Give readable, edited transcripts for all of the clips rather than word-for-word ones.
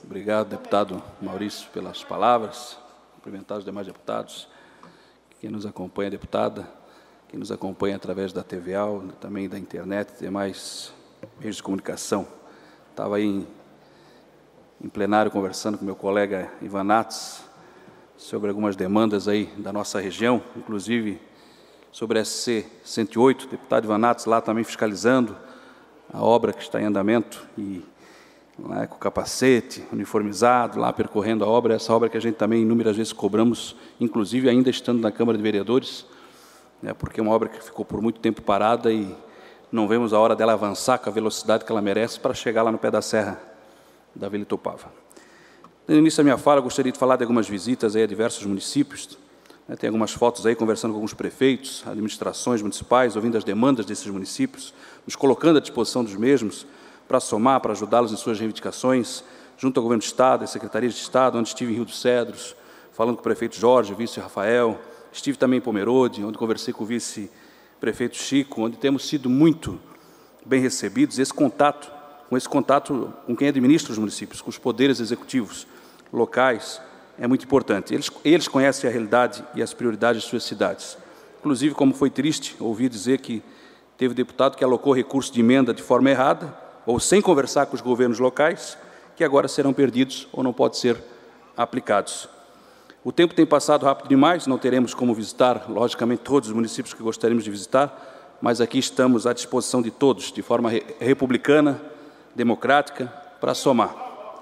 Obrigado, deputado Maurício, pelas palavras. Cumprimentar os demais deputados, quem nos acompanha, deputada, quem nos acompanha através da TVA, também da internet e demais meios de comunicação. Estava aí em plenário conversando com meu colega Ivan Nats sobre algumas demandas aí da nossa região, inclusive sobre a SC-108, deputado Ivan Nats lá também fiscalizando a obra que está em andamento e lá com capacete, uniformizado, lá percorrendo a obra, essa obra que a gente também inúmeras vezes cobramos, inclusive ainda estando na Câmara de Vereadores, né, porque é uma obra que ficou por muito tempo parada e não vemos a hora dela avançar com a velocidade que ela merece para chegar lá no pé da serra da Vila Itupava. No início da minha fala, eu gostaria de falar de algumas visitas aí a diversos municípios, né, tem algumas fotos aí conversando com alguns prefeitos, administrações municipais, ouvindo as demandas desses municípios, nos colocando à disposição dos mesmos, para somar, para ajudá-los em suas reivindicações, junto ao Governo do Estado, às Secretarias de Estado, onde estive em Rio dos Cedros, falando com o prefeito Jorge, o vice Rafael, estive também em Pomerode, onde conversei com o vice-prefeito Chico, onde temos sido muito bem recebidos, esse contato com quem administra os municípios, com os poderes executivos locais, é muito importante. Eles conhecem a realidade e as prioridades de suas cidades. Inclusive, como foi triste ouvir dizer que teve deputado que alocou recursos de emenda de forma errada, ou sem conversar com os governos locais, que agora serão perdidos ou não podem ser aplicados. O tempo tem passado rápido demais, não teremos como visitar, logicamente, todos os municípios que gostaríamos de visitar, mas aqui estamos à disposição de todos, de forma republicana, democrática, para somar.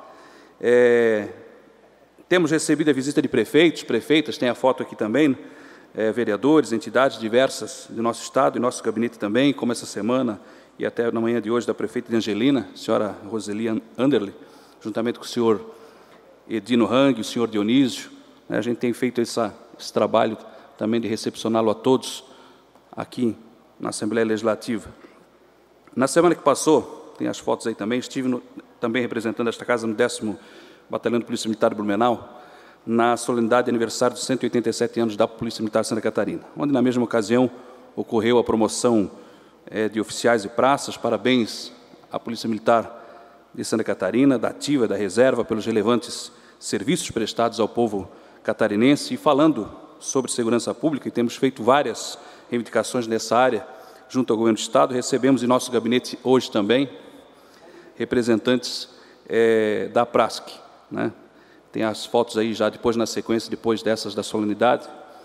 Temos recebido a visita de prefeitos, prefeitas, tem a foto aqui também, vereadores, entidades diversas do nosso Estado e nosso gabinete também, como essa semana, e até na manhã de hoje, da prefeita de Angelina, a senhora Roseli Anderle, juntamente com o senhor Edino Hang, o senhor Dionísio, né, a gente tem feito esse trabalho também de recepcioná-lo a todos aqui na Assembleia Legislativa. Na semana que passou, tem as fotos aí também, estive também representando esta casa no 10º Batalhão de Polícia Militar de Blumenau, na solenidade de aniversário dos 187 anos da Polícia Militar de Santa Catarina, onde na mesma ocasião ocorreu a promoção de oficiais e praças. Parabéns à Polícia Militar de Santa Catarina, da ativa, da reserva, pelos relevantes serviços prestados ao povo catarinense. E falando sobre segurança pública, e temos feito várias reivindicações nessa área, junto ao Governo do Estado, recebemos em nosso gabinete hoje também representantes da PRASC, né? Tem as fotos aí já depois, na sequência, depois dessas da solenidade,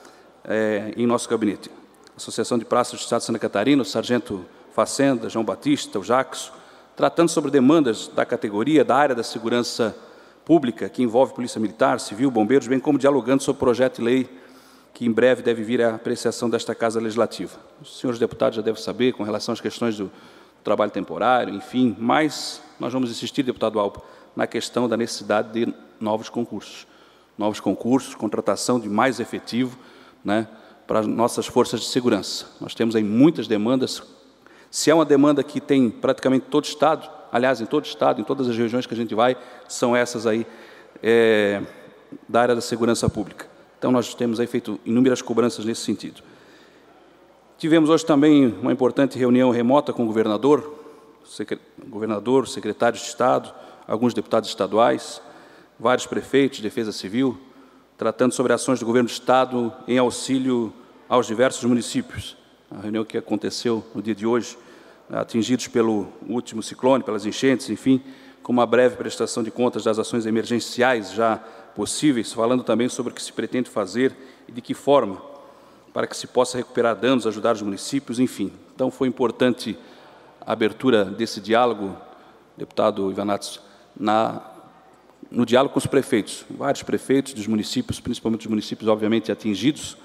em nosso gabinete. Associação de Praças do Estado de Santa Catarina, o Sargento Facenda, João Batista, o Jackson, tratando sobre demandas da categoria, da área da segurança pública, que envolve Polícia Militar, Civil, Bombeiros, bem como dialogando sobre o projeto de lei que em breve deve vir à apreciação desta Casa Legislativa. Os senhores deputados já devem saber, com relação às questões do trabalho temporário, enfim, mas nós vamos insistir, deputado Alba, na questão da necessidade de novos concursos, contratação de mais efetivo, né, para as nossas forças de segurança. Nós temos aí muitas demandas. Se é uma demanda que tem praticamente todo o Estado, aliás, em todo o Estado, em todas as regiões que a gente vai, são essas aí da área da segurança pública. Então, nós temos aí feito inúmeras cobranças nesse sentido. Tivemos hoje também uma importante reunião remota com o governador, secretários de Estado, alguns deputados estaduais, vários prefeitos de Defesa Civil, tratando sobre ações do Governo do Estado em auxílio aos diversos municípios. A reunião que aconteceu no dia de hoje, atingidos pelo último ciclone, pelas enchentes, enfim, com uma breve prestação de contas das ações emergenciais já possíveis, falando também sobre o que se pretende fazer e de que forma, para que se possa recuperar danos, ajudar os municípios, enfim. Então, foi importante a abertura desse diálogo, deputado Ivan Nats, no diálogo com os prefeitos, vários prefeitos dos municípios, principalmente os municípios, obviamente, atingidos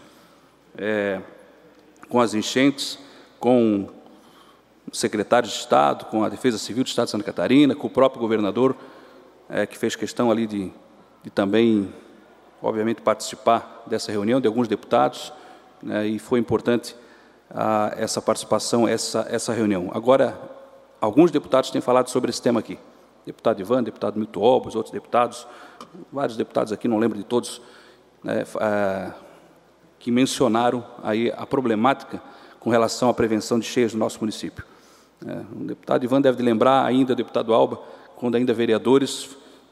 com as enchentes, com secretários de Estado, com a Defesa Civil do Estado de Santa Catarina, com o próprio governador, que fez questão ali de também, obviamente, participar dessa reunião, de alguns deputados, né, e foi importante essa participação, essa reunião. Agora, alguns deputados têm falado sobre esse tema aqui. Deputado Ivan, deputado Milton Obos, outros deputados, vários deputados aqui, não lembro de todos, né, que mencionaram aí a problemática com relação à prevenção de cheias no nosso município. O deputado Ivan deve lembrar ainda, deputado Alba, quando ainda vereadores,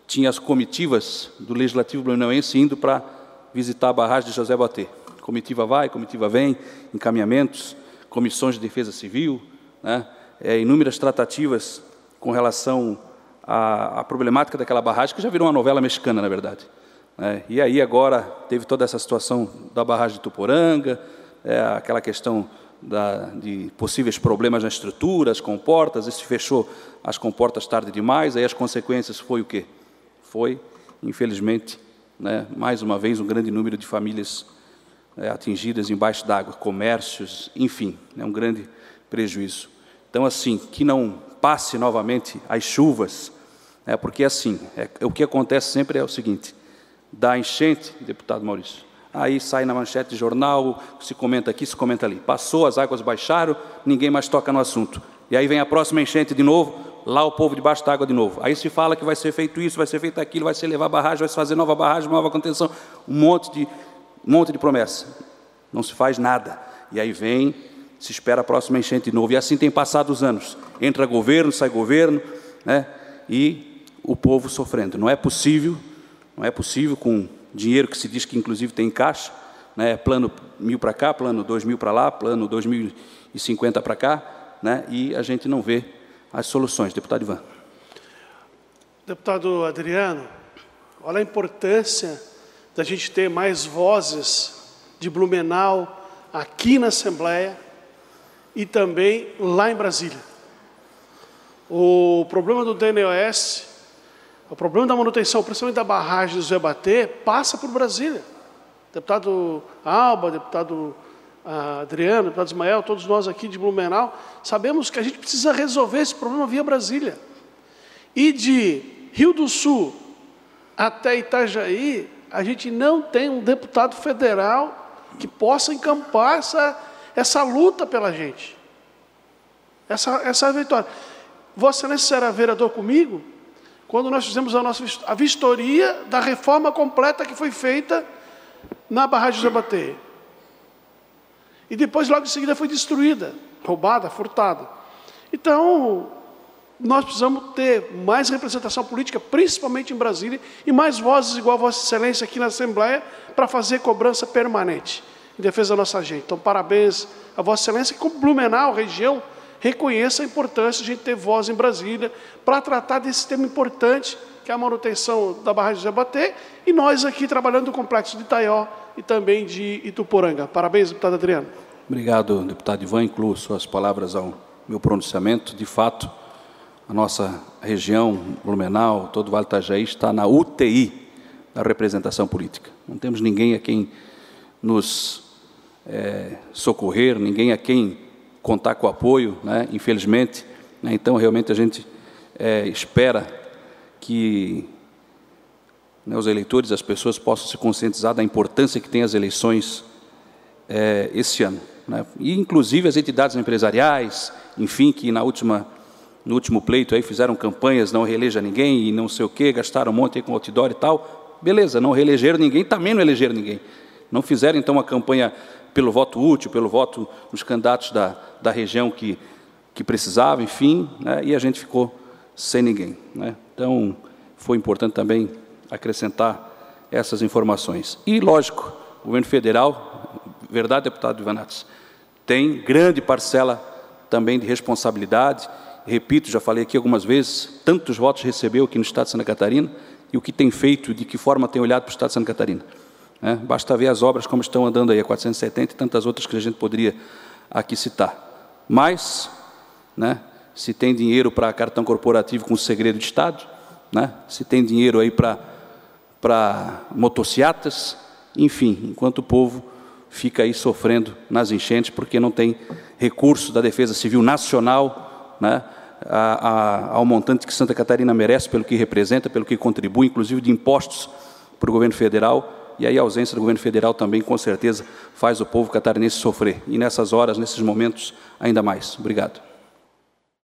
tinha as comitivas do Legislativo blumenauense indo para visitar a barragem de José Batê. Comitiva vai, comitiva vem, encaminhamentos, comissões de defesa civil, né, inúmeras tratativas com relação à problemática daquela barragem, que já virou uma novela mexicana, na verdade. E aí agora teve toda essa situação da barragem de Tuporanga, aquela questão de possíveis problemas na estrutura, as comportas, e se fechou as comportas tarde demais, aí as consequências foi o quê? Foi, infelizmente, né, mais uma vez, um grande número de famílias atingidas embaixo d'água, comércios, enfim, um grande prejuízo. Então, assim, que não passe novamente as chuvas, porque, assim, o que acontece sempre é o seguinte: da enchente, deputado Maurício, aí sai na manchete de jornal, se comenta aqui, se comenta ali. Passou, as águas baixaram, ninguém mais toca no assunto. E aí vem a próxima enchente de novo, lá o povo debaixo d'água de novo. Aí se fala que vai ser feito isso, vai ser feito aquilo, vai se elevar a barragem, vai se fazer nova barragem, nova contenção, um monte de promessa. Não se faz nada. E aí vem, se espera a próxima enchente de novo. E assim tem passado os anos. Entra governo, sai governo, né? E o povo sofrendo. Não é possível com dinheiro que se diz que inclusive tem em caixa, né? Plano 1000 para cá, plano 2000 para lá, plano 2050 para cá, né? E a gente não vê as soluções. Deputado Ivan. Deputado Adriano, olha a importância da gente ter mais vozes de Blumenau aqui na Assembleia e também lá em Brasília. O problema do DNOS, o problema da manutenção, principalmente da barragem do José Batê, passa por Brasília. Deputado Alba, deputado Adriano, deputado Ismael, todos nós aqui de Blumenau, sabemos que a gente precisa resolver esse problema via Brasília. E de Rio do Sul até Itajaí, a gente não tem um deputado federal que possa encampar essa luta pela gente. Essa vitória. Vossa Excelência era vereador comigo quando nós fizemos a vistoria da reforma completa que foi feita na barragem de José Batê. E depois, logo em seguida, foi destruída, roubada, furtada. Então, nós precisamos ter mais representação política, principalmente em Brasília, e mais vozes igual a Vossa Excelência aqui na Assembleia, para fazer cobrança permanente em defesa da nossa gente. Então, parabéns a Vossa Excelência, que como Blumenau, região, reconheça a importância de a gente ter voz em Brasília para tratar desse tema importante, que é a manutenção da barragem de José Batê, e nós aqui trabalhando no complexo de Itaió e também de Ituporanga. Parabéns, deputado Adriano. Obrigado, deputado Ivan. Incluo suas palavras ao meu pronunciamento. De fato, a nossa região, Blumenau, todo o Vale do Itajaí, está na UTI da representação política. Não temos ninguém a quem nos socorrer, ninguém a quem contar com apoio, né, infelizmente. Né, então, realmente, a gente espera que os eleitores, as pessoas possam se conscientizar da importância que tem as eleições esse ano. Né? E, inclusive, as entidades empresariais, enfim, que no último pleito aí fizeram campanhas, não reeleja ninguém e não sei o quê, gastaram um monte aí com outdoor e tal. Beleza, não reelegeram ninguém, também não elegeram ninguém. Não fizeram, então, uma campanha pelo voto útil, pelo voto dos candidatos da região que precisava, enfim, né? E a gente ficou sem ninguém. Né? Então, foi importante também acrescentar essas informações. E, lógico, o governo federal, verdade, deputado Ivanatos, tem grande parcela também de responsabilidade. Repito, já falei aqui algumas vezes, tantos votos recebeu aqui no Estado de Santa Catarina e o que tem feito, de que forma tem olhado para o Estado de Santa Catarina. Basta ver as obras como estão andando aí, a 470 e tantas outras que a gente poderia aqui citar. Mas, né, se tem dinheiro para cartão corporativo com segredo de Estado, né, se tem dinheiro aí para motocicletas, enfim, enquanto o povo fica aí sofrendo nas enchentes, porque não tem recurso da Defesa Civil Nacional, né, ao montante que Santa Catarina merece, pelo que representa, pelo que contribui, inclusive de impostos para o governo federal. E aí a ausência do governo federal também, com certeza, faz o povo catarinense sofrer. E nessas horas, nesses momentos, ainda mais. Obrigado.